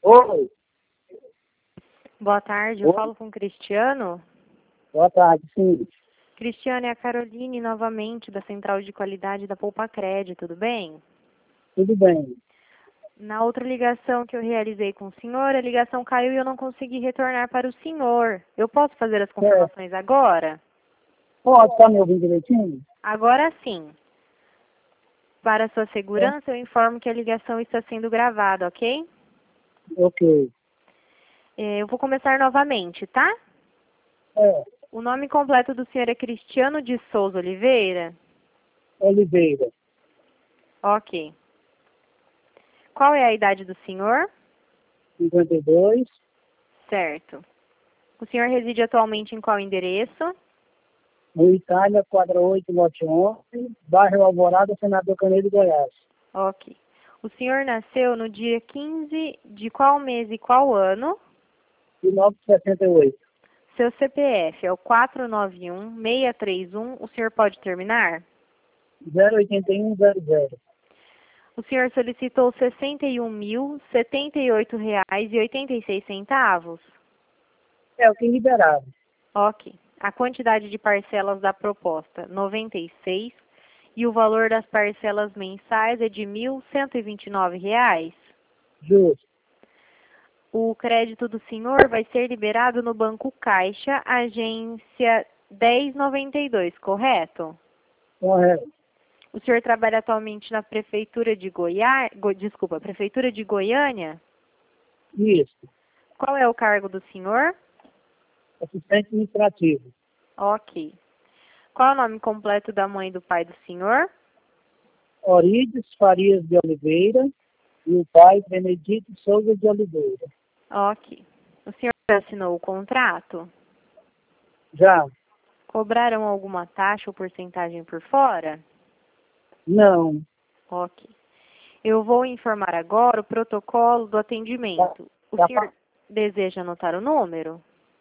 Oi, Boa tarde, eu oi, falo com o Cristiano. boa tarde, sim. Cristiano, é a Caroline novamente da Central de Qualidade da Poupa Crédito, tudo bem? Tudo bem. Na outra ligação que eu realizei com o senhor, a ligação caiu e eu não consegui retornar para o senhor. Eu posso fazer as É, confirmações agora? pode estar me ouvindo direitinho? Agora sim. Para sua É, segurança, eu informo que a ligação está sendo gravada, ok? ok. Eu vou começar novamente, tá? É, O nome completo do senhor é Cristiano de Souza Oliveira? Oliveira, Ok. Qual é a idade do senhor? 52, Certo. O senhor reside atualmente em qual endereço? no Itália, quadra 8, lote 11, bairro Alvorada, Senador Canedo, Goiás. Ok. O senhor nasceu no dia 15 de qual mês e qual ano? 1968, Seu CPF é o 491-631. O senhor pode terminar? 08100. O senhor solicitou R$ 61.078,86. É o que liberaram. Ok. A quantidade de parcelas da proposta, 96. E o valor das parcelas mensais é de R$ 1.129. Justo, O crédito do senhor vai ser liberado no Banco Caixa, agência 1092, correto? correto. O senhor trabalha atualmente na Prefeitura de Prefeitura de Goiânia? Isso, Qual é o cargo do senhor? assistente administrativo. Ok. Qual é o nome completo da mãe e do pai do senhor? Orides Farias de Oliveira e o pai Benedito Souza de Oliveira. Ok. O senhor já assinou o contrato? Já? Cobraram alguma taxa ou porcentagem por fora? Não. Ok. Eu vou informar agora o protocolo do Tá, atendimento. O tá, senhor deseja anotar o número?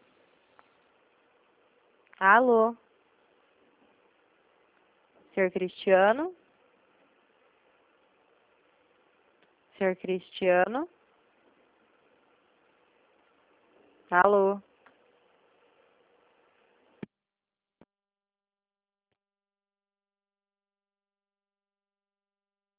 Alô? Senhor Cristiano? Senhor Cristiano? Alô?